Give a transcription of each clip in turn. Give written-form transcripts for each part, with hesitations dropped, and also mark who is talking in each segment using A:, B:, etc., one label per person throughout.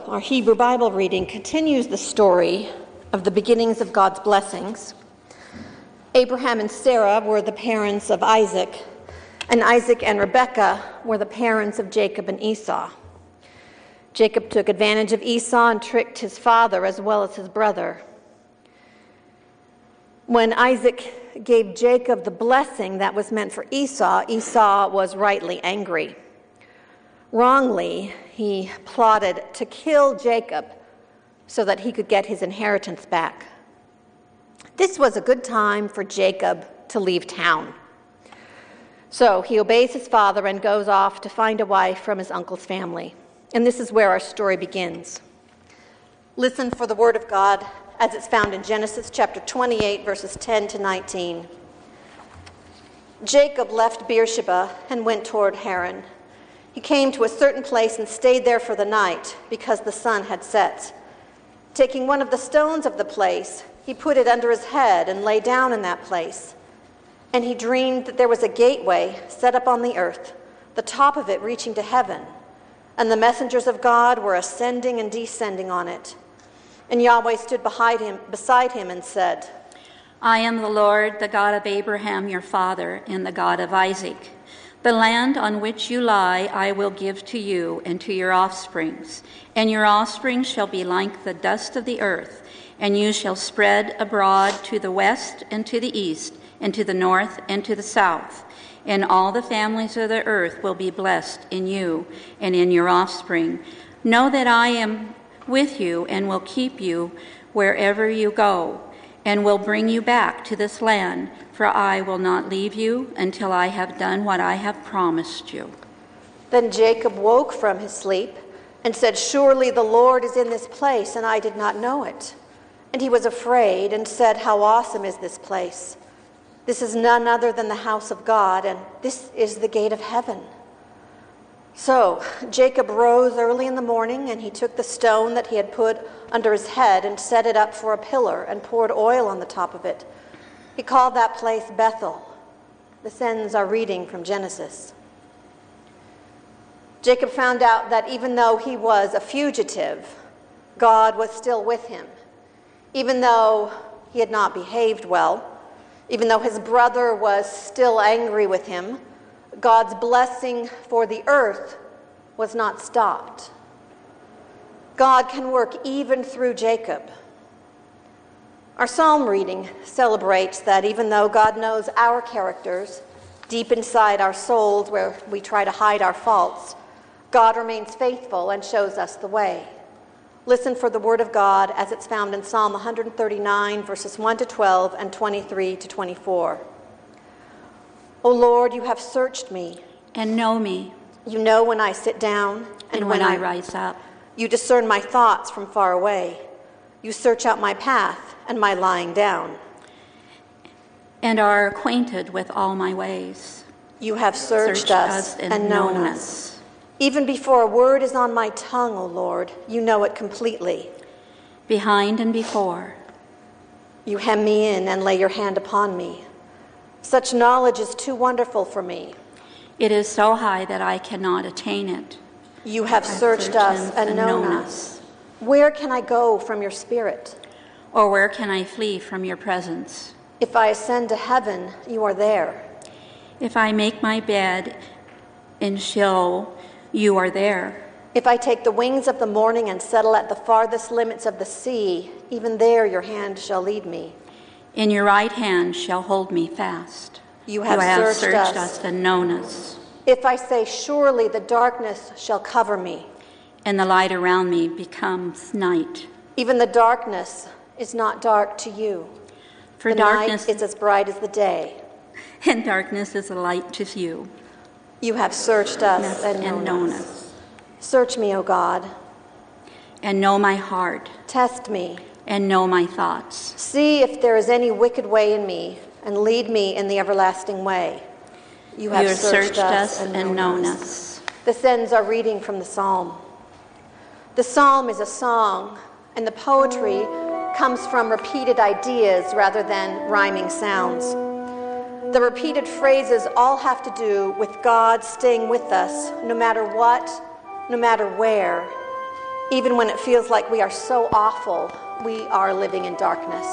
A: Our Hebrew Bible reading continues the story of the beginnings of God's blessings. Abraham and Sarah were the parents of Isaac, and Isaac and Rebekah were the parents of Jacob and Esau. Jacob took advantage of Esau and tricked his father as well as his brother. When Isaac gave Jacob the blessing that was meant for Esau, Esau was rightly angry. Wrongly, he plotted to kill Jacob so that he could get his inheritance back. This was a good time for Jacob to leave town. So he obeys his father and goes off to find a wife from his uncle's family. And this is where our story begins. Listen for the word of God as it's found in Genesis chapter 28, verses 10 to 19. Jacob left Beersheba and went toward Haran. He came to a certain place and stayed there for the night because the sun had set. Taking one of the stones of the place, he put it under his head and lay down in that place. And he dreamed that there was a gateway set up on the earth, the top of it reaching to heaven, and the messengers of God were ascending and descending on it. And Yahweh stood beside him and said,
B: I am the Lord, the God of Abraham your father, and the God of Isaac. The land on which you lie I will give to you and to your offsprings, and your offspring shall be like the dust of the earth, and you shall spread abroad to the west and to the east, and to the north and to the south. And all the families of the earth will be blessed in you and in your offspring. Know that I am with you and will keep you wherever you go, and will bring you back to this land, for I will not leave you until I have done what I have promised you.
A: Then Jacob woke from his sleep and said, Surely the Lord is in this place, and I did not know it. And he was afraid and said, How awesome is this place! This is none other than the house of God, and this is the gate of heaven. So Jacob rose early in the morning, and he took the stone that he had put under his head and set it up for a pillar and poured oil on the top of it. He called that place Bethel. This ends our reading from Genesis. Jacob found out that even though he was a fugitive, God was still with him. Even though he had not behaved well, even though his brother was still angry with him, God's blessing for the earth was not stopped. God can work even through Jacob. Our psalm reading celebrates that even though God knows our characters, deep inside our souls where we try to hide our faults, God remains faithful and shows us the way. Listen for the word of God as it's found in Psalm 139, verses 1 to 12 and 23 to 24. O Lord, you have searched me.
B: And know me.
A: You know when I sit down
B: and when I rise up.
A: You discern my thoughts from far away. You search out my path and my lying down.
B: And are acquainted with all my ways.
A: You have searched us and known us. Even before a word is on my tongue, O Lord, you know it completely.
B: Behind and before.
A: You hem me in and lay your hand upon me. Such knowledge is too wonderful for me.
B: It is so high that I cannot attain it.
A: You have searched us and known us. Where can I go from your spirit?
B: Or where can I flee from your presence?
A: If I ascend to heaven, you are there.
B: If I make my bed in Sheol, you are there.
A: If I take the wings of the morning and settle at the farthest limits of the sea, even there your hand shall lead me.
B: In your right hand shall hold me fast.
A: You have searched us
B: and known us.
A: If I say, Surely the darkness shall cover me,
B: and the light around me becomes night.
A: Even the darkness is not dark to you.
B: For
A: the
B: darkness
A: night is as bright as the day.
B: And darkness is a light to you.
A: You have searched us and known us. Search me, O God.
B: And know my heart.
A: Test me.
B: And know my thoughts.
A: See if there is any wicked way in me, and lead me in the everlasting way. You have searched us and known us. This ends our reading from the psalm. The psalm is a song, and the poetry comes from repeated ideas rather than rhyming sounds. The repeated phrases all have to do with God staying with us no matter what, no matter where, Even when it feels like we are so awful, we are living in darkness.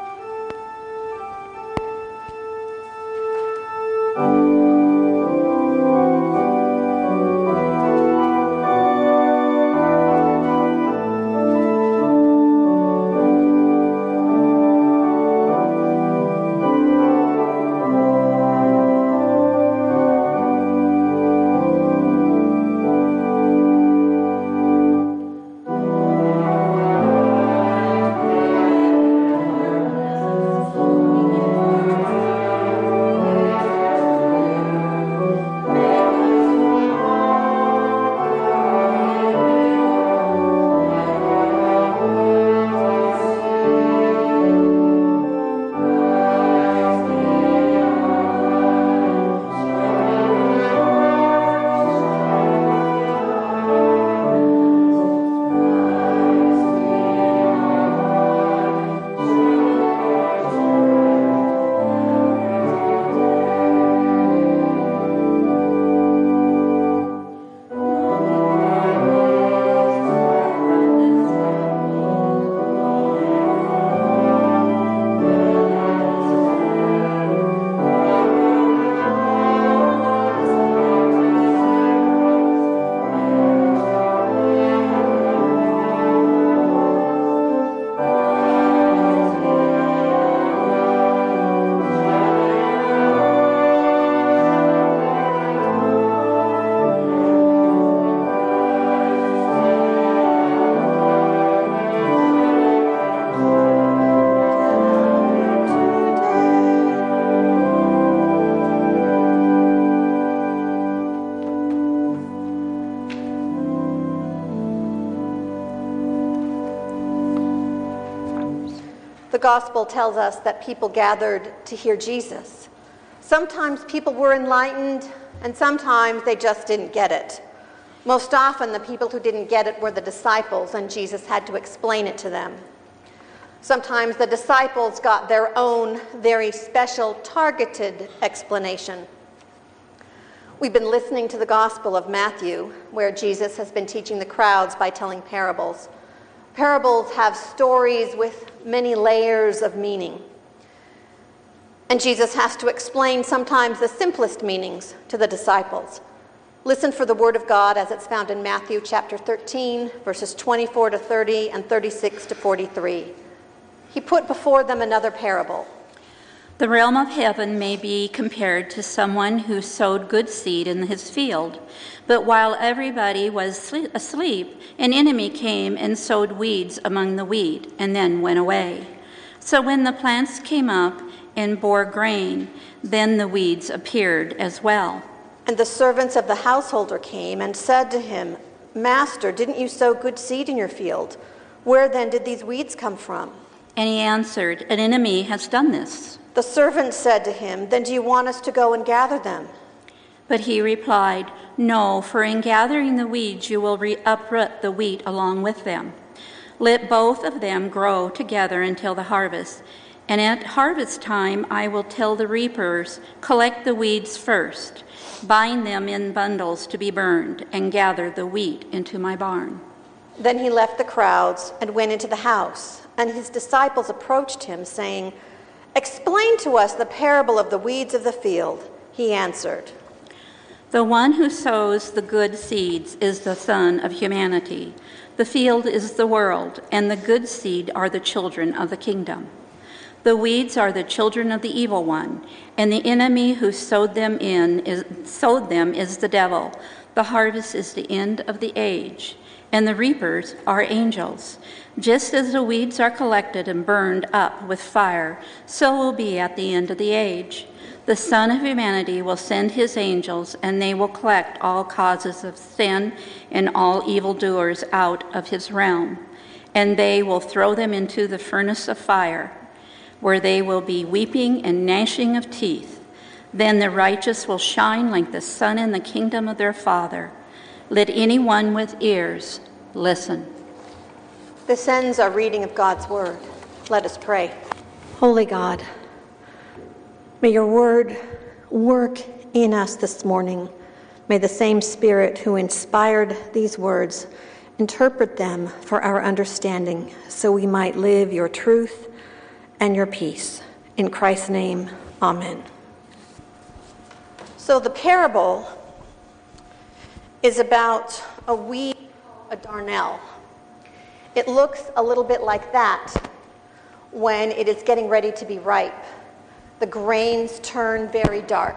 A: The gospel tells us that people gathered to hear Jesus. Sometimes people were enlightened, and sometimes they just didn't get it. Most often, the people who didn't get it were the disciples, and Jesus had to explain it to them. Sometimes the disciples got their own very special, targeted explanation. We've been listening to the Gospel of Matthew, where Jesus has been teaching the crowds by telling parables. Parables have stories with many layers of meaning. And Jesus has to explain sometimes the simplest meanings to the disciples. Listen for the word of God as it's found in Matthew chapter 13, verses 24 to 30 and 36 to 43. He put before them another parable.
B: The realm of heaven may be compared to someone who sowed good seed in his field. But while everybody was asleep, an enemy came and sowed weeds among the wheat and then went away. So when the plants came up and bore grain, then the weeds appeared as well.
A: And the servants of the householder came and said to him, "Master, didn't you sow good seed in your field? Where then did these weeds come from?"
B: And he answered, "An enemy has done this."
A: The servant said to him, "Then do you want us to go and gather them?"
B: But he replied, "No, for in gathering the weeds you will uproot the wheat along with them. Let both of them grow together until the harvest. And at harvest time I will tell the reapers, collect the weeds first, bind them in bundles to be burned, and gather the wheat into my barn."
A: Then he left the crowds and went into the house, and his disciples approached him, saying, "Explain to us the parable of the weeds of the field." He answered,
B: "The one who sows the good seeds is the Son of humanity. The field is the world, and the good seed are the children of the kingdom. The weeds are the children of the evil one, and the enemy who sowed them is the devil. The harvest is the end of the age, and the reapers are angels. Just as the weeds are collected and burned up with fire, so will be at the end of the age. The Son of Humanity will send his angels, and they will collect all causes of sin and all evildoers out of his realm, and they will throw them into the furnace of fire, where they will be weeping and gnashing of teeth. Then the righteous will shine like the sun in the kingdom of their Father. Let anyone with ears listen."
A: This ends our reading of God's word. Let us pray. Holy God, may your word work in us this morning. May the same Spirit who inspired these words Interpret them for our understanding, so we might live your truth and your peace. In Christ's name, amen. So the parable is about a weed, a darnel. It looks a little bit like that when it is getting ready to be ripe. The grains turn very dark.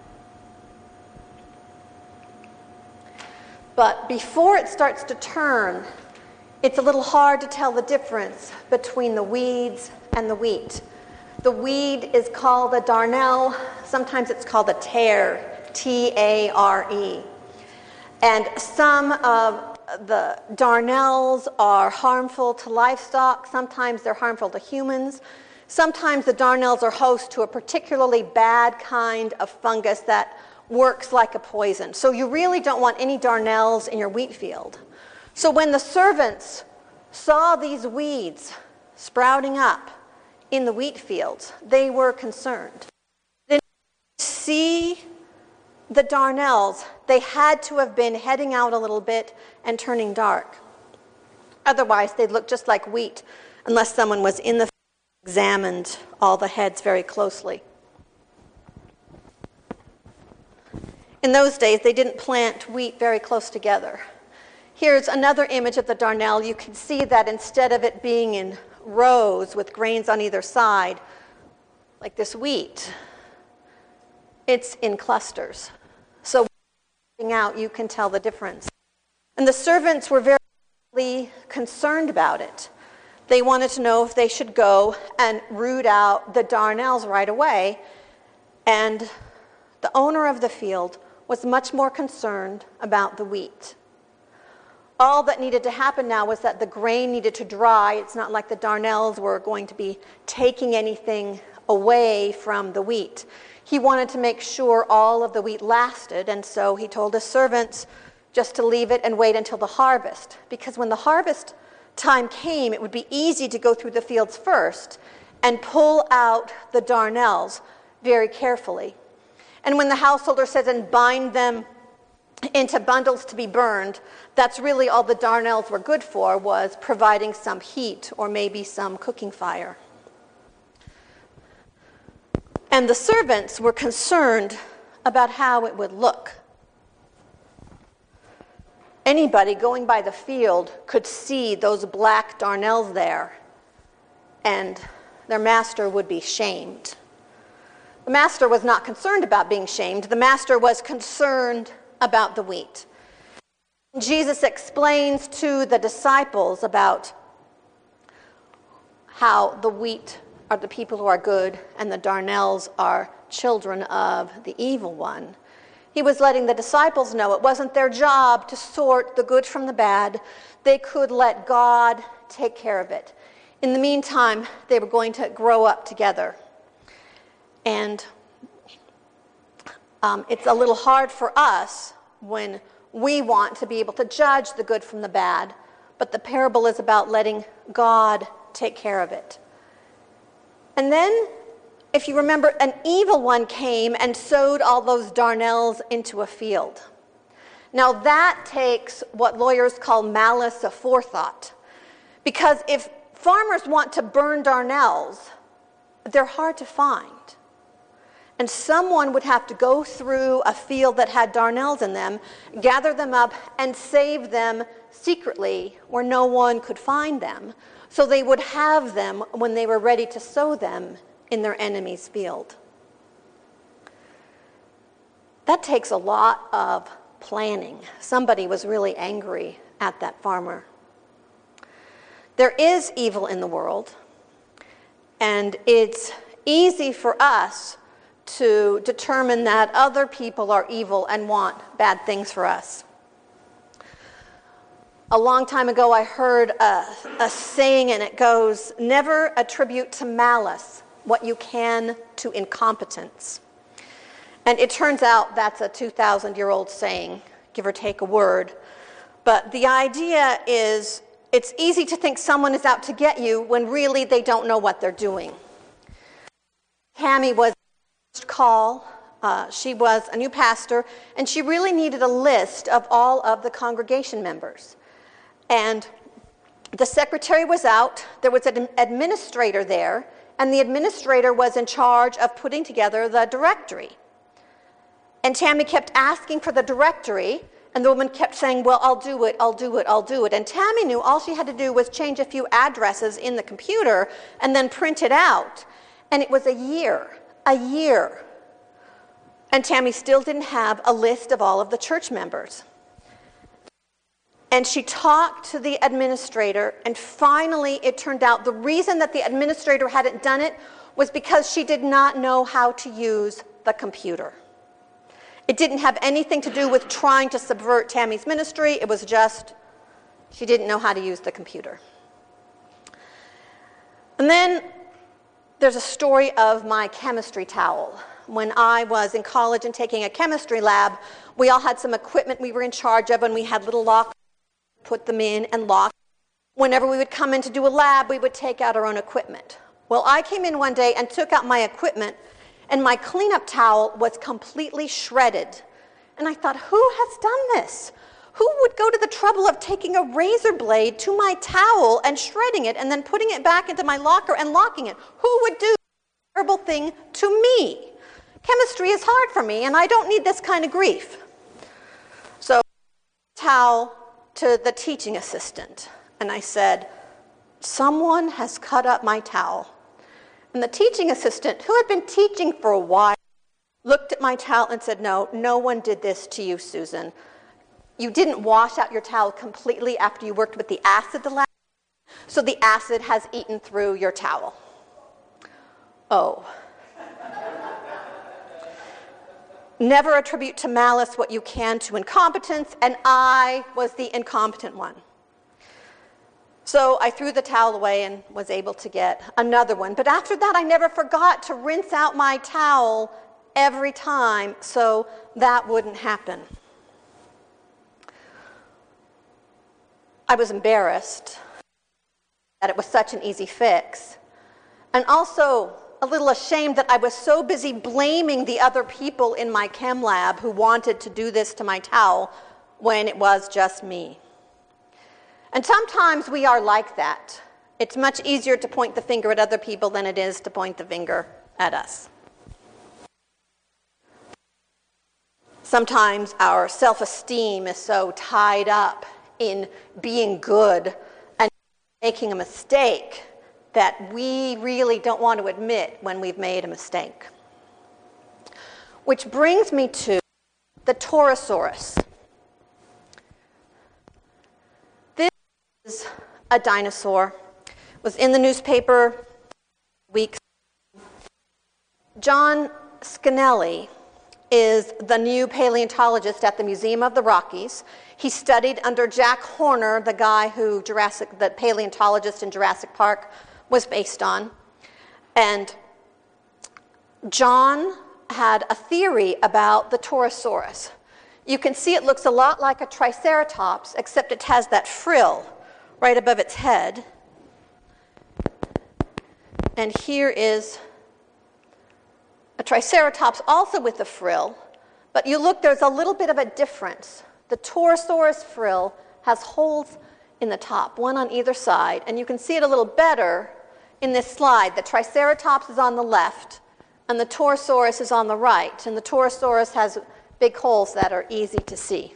A: But before it starts to turn, it's a little hard to tell the difference between the weeds and the wheat. The weed is called a darnel. Sometimes it's called a tare, T-A-R-E. And some of the darnels are harmful to livestock. Sometimes they're harmful to humans. Sometimes the darnels are host to a particularly bad kind of fungus that works like a poison. So you really don't want any darnels in your wheat field. So when the servants saw these weeds sprouting up in the wheat fields, they were concerned. They didn't see the darnels. They had to have been heading out a little bit and turning dark. Otherwise, they'd look just like wheat unless someone was in the field and examined all the heads very closely. In those days, they didn't plant wheat very close together. Here's another image of the darnel. You can see that instead of it being in rows with grains on either side, like this wheat, it's in clusters. So when out, you can tell the difference. And the servants were very concerned about it. They wanted to know if they should go and root out the darnels right away. And the owner of the field was much more concerned about the wheat. All that needed to happen now was that the grain needed to dry. It's not like the darnels were going to be taking anything away from the wheat. He wanted to make sure all of the wheat lasted, and so he told his servants just to leave it and wait until the harvest. Because when the harvest time came, it would be easy to go through the fields first and pull out the darnels very carefully. And when the householder says, and bind them into bundles to be burned, that's really all the darnels were good for, was providing some heat or maybe some cooking fire. And the servants were concerned about how it would look. Anybody going by the field could see those black darnels there, and their master would be shamed. The master was not concerned about being shamed. The master was concerned about the wheat. Jesus explains to the disciples about how the wheat are the people who are good and the darnels are children of the evil one. He was letting the disciples know it wasn't their job to sort the good from the bad. They could let God take care of it. In the meantime, they were going to grow up together. And it's a little hard for us when we want to be able to judge the good from the bad, but the parable is about letting God take care of it. And then, if you remember, an evil one came and sowed all those darnels into a field. Now that takes what lawyers call malice aforethought. Because if farmers want to burn darnels, they're hard to find. And someone would have to go through a field that had darnels in them, gather them up, and save them secretly where no one could find them, so they would have them when they were ready to sow them in their enemy's field. That takes a lot of planning. Somebody was really angry at that farmer. There is evil in the world, and it's easy for us to determine that other people are evil and want bad things for us. A long time ago, I heard a saying, and it goes, never attribute to malice what you can to incompetence. And it turns out that's a 2,000-year-old saying, give or take a word. But the idea is it's easy to think someone is out to get you when really they don't know what they're doing. Tammy was call. She was a new pastor, and she really needed a list of all of the congregation members. And the secretary was out. There was an administrator there, and the administrator was in charge of putting together the directory. And Tammy kept asking for the directory, and the woman kept saying, well, I'll do it, I'll do it, I'll do it. And Tammy knew all she had to do was change a few addresses in the computer and then print it out. And it was a year. And Tammy still didn't have a list of all of the church members. And she talked to the administrator, and finally it turned out the reason that the administrator hadn't done it was because she did not know how to use the computer. It didn't have anything to do with trying to subvert Tammy's ministry. It was just she didn't know how to use the computer. And then there's a story of my chemistry towel. When I was in college and taking a chemistry lab, we all had some equipment we were in charge of, and we had little lockers, put them in and lock. Whenever we would come in to do a lab, we would take out our own equipment. Well, I came in one day and took out my equipment, and my cleanup towel was completely shredded. And I thought, who has done this? Who would go to the trouble of taking a razor blade to my towel and shredding it and then putting it back into my locker and locking it? Who would do this terrible thing to me? Chemistry is hard for me, and I don't need this kind of grief. So, towel to the teaching assistant, and I said, someone has cut up my towel. And the teaching assistant, who had been teaching for a while, looked at my towel and said, no one did this to you, Susan. You didn't wash out your towel completely after you worked with the acid the last time, so the acid has eaten through your towel. Oh. Never attribute to malice what you can to incompetence, and I was the incompetent one. So I threw the towel away and was able to get another one. But after that, I never forgot to rinse out my towel every time, so that wouldn't happen. I was embarrassed that it was such an easy fix, and also a little ashamed that I was so busy blaming the other people in my chem lab who wanted to do this to my towel when it was just me. And sometimes we are like that. It's much easier to point the finger at other people than it is to point the finger at us. Sometimes our self-esteem is so tied up in being good and making a mistake that we really don't want to admit when we've made a mistake. Which brings me to the Torosaurus. This is a dinosaur. It was in the newspaper weeks. John Scanelli is the new paleontologist at the Museum of the Rockies. He studied under Jack Horner, the guy who the paleontologist in Jurassic Park was based on. And John had a theory about the Torosaurus. You can see it looks a lot like a Triceratops, except it has that frill right above its head. And here is a Triceratops also with a frill, but you look, there's a little bit of a difference. The Torosaurus frill has holes in the top, one on either side, and you can see it a little better in this slide. The Triceratops is on the left, and the Torosaurus is on the right, and the Torosaurus has big holes that are easy to see.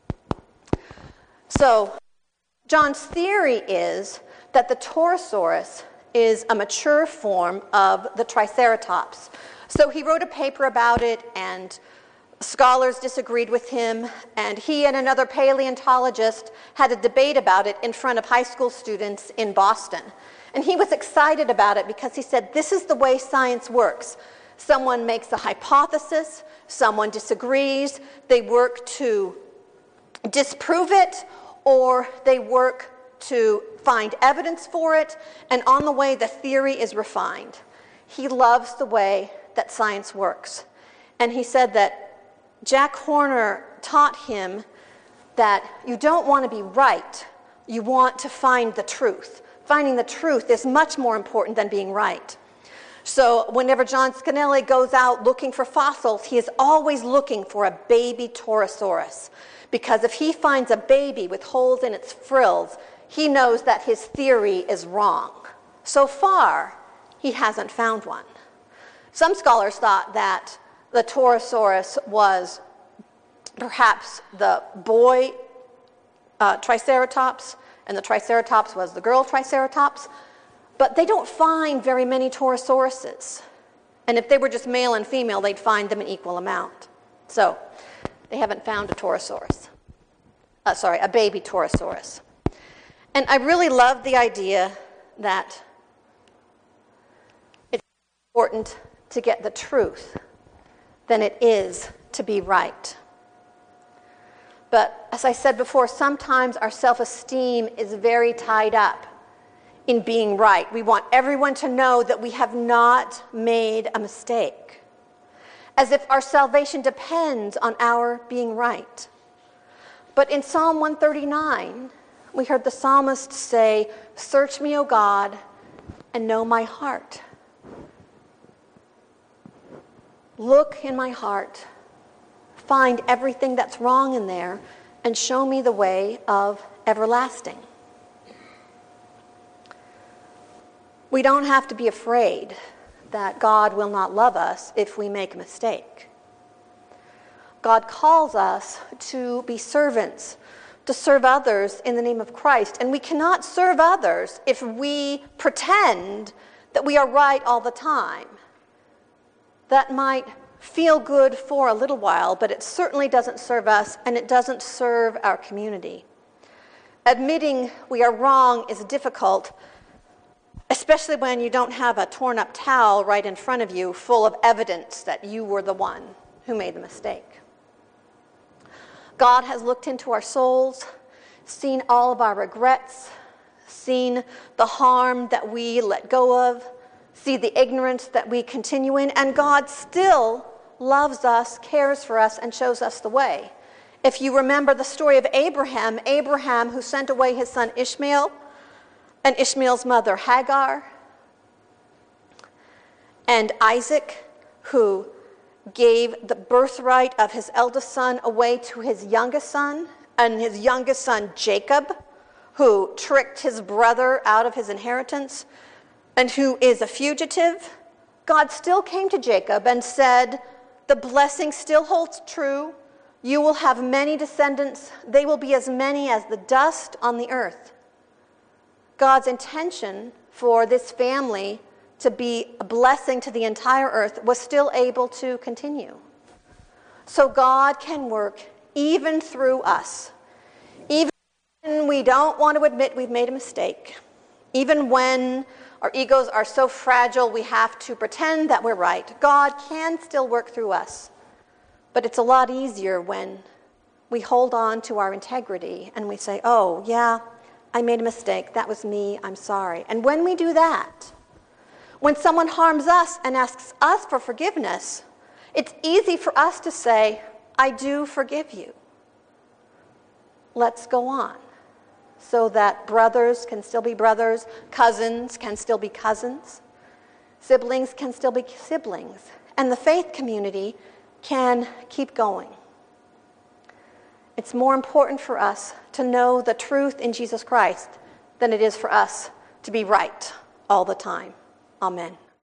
A: So, John's theory is that the Torosaurus is a mature form of the Triceratops. So he wrote a paper about it, and scholars disagreed with him, and he and another paleontologist had a debate about it in front of high school students in Boston. And he was excited about it because he said, this is the way science works. Someone makes a hypothesis, someone disagrees, they work to disprove it, or they work to find evidence for it, and on the way the theory is refined. He loves the way that science works. And he said that Jack Horner taught him that you don't want to be right, you want to find the truth. Finding the truth is much more important than being right. So whenever John Scanelli goes out looking for fossils, he is always looking for a baby Torosaurus. Because if he finds a baby with holes in its frills, he knows that his theory is wrong. So far, he hasn't found one. Some scholars thought that the Torosaurus was perhaps the boy Triceratops, and the Triceratops was the girl Triceratops. But they don't find very many Torosauruses. And if they were just male and female, they'd find them in equal amount. So they haven't found a Torosaurus. A baby Torosaurus. And I really love the idea that it's important to get the truth than it is to be right. But as I said before, sometimes our self-esteem is very tied up in being right. We want everyone to know that we have not made a mistake, as if our salvation depends on our being right. But in Psalm 139, we heard the psalmist say, "Search me, O God, and know my heart. Look in my heart, find everything that's wrong in there, and show me the way of everlasting." We don't have to be afraid that God will not love us if we make a mistake. God calls us to be servants, to serve others in the name of Christ. And we cannot serve others if we pretend that we are right all the time. That might feel good for a little while, but it certainly doesn't serve us, and it doesn't serve our community. Admitting we are wrong is difficult, especially when you don't have a torn-up towel right in front of you full of evidence that you were the one who made the mistake. God has looked into our souls, seen all of our regrets, seen the harm that we let go of, see the ignorance that we continue in, and God still loves us, cares for us, and shows us the way. If you remember the story of Abraham who sent away his son Ishmael, and Ishmael's mother Hagar, and Isaac, who gave the birthright of his eldest son away to his youngest son, and his youngest son Jacob, who tricked his brother out of his inheritance, and who is a fugitive. God still came to Jacob and said, "The blessing still holds true. You will have many descendants. They will be as many as the dust on the earth." God's intention for this family to be a blessing to the entire earth was still able to continue. So God can work even through us. Even when we don't want to admit we've made a mistake. Even when our egos are so fragile we have to pretend that we're right. God can still work through us. But it's a lot easier when we hold on to our integrity and we say, "Oh, yeah, I made a mistake. That was me. I'm sorry." And when we do that, when someone harms us and asks us for forgiveness, it's easy for us to say, "I do forgive you. Let's go on." So that brothers can still be brothers, cousins can still be cousins, siblings can still be siblings, and the faith community can keep going. It's more important for us to know the truth in Jesus Christ than it is for us to be right all the time. Amen.